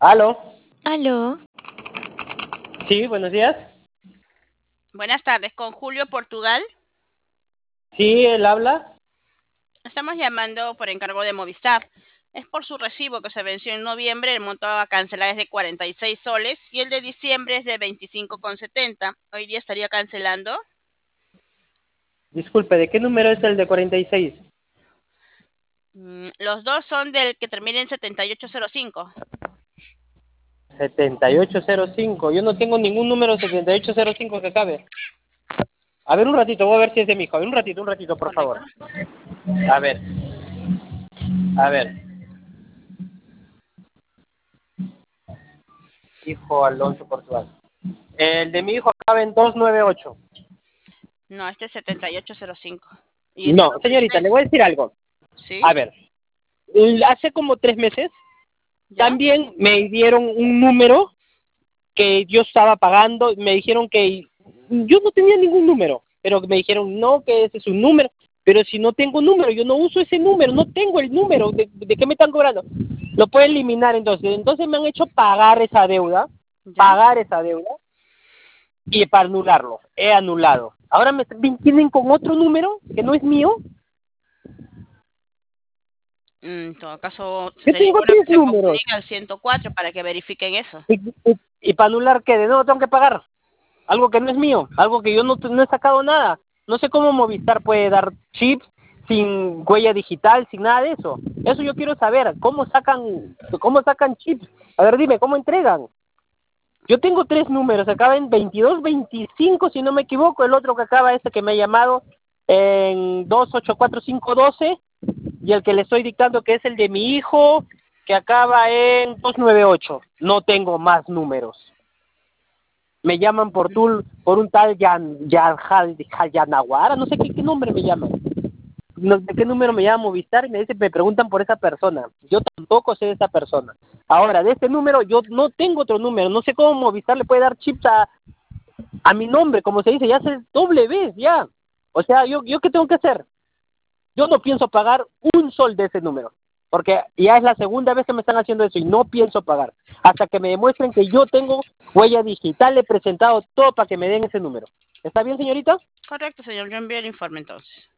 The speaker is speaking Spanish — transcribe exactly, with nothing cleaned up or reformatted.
¿Aló? Aló. Sí, buenos días. Buenas tardes, con Julio Portugal. Sí, él habla. Estamos llamando por encargo de Movistar. Es por su recibo que se venció en noviembre. El monto a cancelar es de cuarenta y seis soles y el de diciembre es de veinticinco con setenta. Hoy día estaría cancelando. Disculpe, ¿de qué número es el de cuarenta y seis? Mm, los dos son del que termina en setenta y ocho cero cinco. setenta y ocho cero cinco. Yo no tengo ningún número setenta y ocho cero cinco que acabe. A ver un ratito, voy a ver si es de mi hijo. A ver un ratito, un ratito, por Correcto. favor. A ver. A ver. Hijo Alonso Portugal. El de mi hijo acaba en doscientos noventa y ocho. No, este es setenta y ocho cero cinco. Y ese No, dos mil señorita, le voy a seis. decir algo. ¿Sí? A ver. l- Hace como tres meses ¿Ya? también me dieron un número que yo estaba pagando. Me dijeron que yo no tenía ningún número, pero me dijeron, no, que ese es un número. Pero si no tengo número, yo no uso ese número, no tengo el número. ¿De, de qué me están cobrando? Lo pueden eliminar entonces. Entonces me han hecho pagar esa deuda, ¿Ya? pagar esa deuda, y para anularlo, he anulado. Ahora me vienen con otro número que no es mío. Mm, En todo caso, Yo sería tengo bueno tres que se números. comunique al ciento cuatro para que verifiquen eso. ¿Y, y, y para anular qué? ¿De nuevo tengo que pagar? Algo que no es mío, algo que yo no, no he sacado nada. No sé cómo Movistar puede dar chips sin huella digital, sin nada de eso. Eso yo quiero saber, ¿cómo sacan, cómo sacan chips? A ver, dime, ¿cómo entregan? Yo tengo tres números, acaba en veintidós veinticinco, si no me equivoco, el otro que acaba este que me ha llamado en dos ocho cuatro cinco doce, y el que le estoy dictando que es el de mi hijo, que acaba en doscientos noventa y ocho. No tengo más números. Me llaman por tul, por un tal Yan, Yan, Jal- Yanaguara, no sé qué, qué nombre me llaman. No, ¿de qué número me llama Movistar? Y me dice, me preguntan por esa persona. Yo tampoco sé de esa persona. Ahora, de este número, yo no tengo otro número. No sé cómo Movistar le puede dar chips a, a mi nombre, como se dice, ya hace doble vez, ya. O sea, ¿yo, yo qué tengo que hacer? Yo no pienso pagar un sol de ese número, porque ya es la segunda vez que me están haciendo eso y no pienso pagar. Hasta que me demuestren que yo tengo huella digital, he presentado todo para que me den ese número. ¿Está bien, señorita? Correcto, señor. Yo envío el informe entonces.